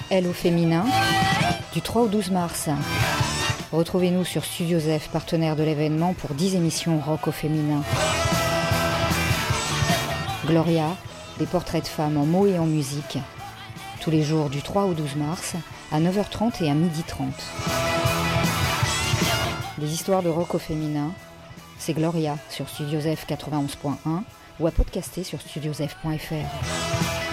Elle au féminin, du 3 au 12 mars. Retrouvez-nous sur Studio Zef, partenaire de l'événement, pour 10 émissions rock au féminin. Gloria, des portraits de femmes en mots et en musique. Tous les jours du 3 au 12 mars, à 9h30 et à 12h30. Des histoires de rock au féminin, c'est Gloria sur Studio Zef 91.1 ou à podcaster sur studiozef.fr.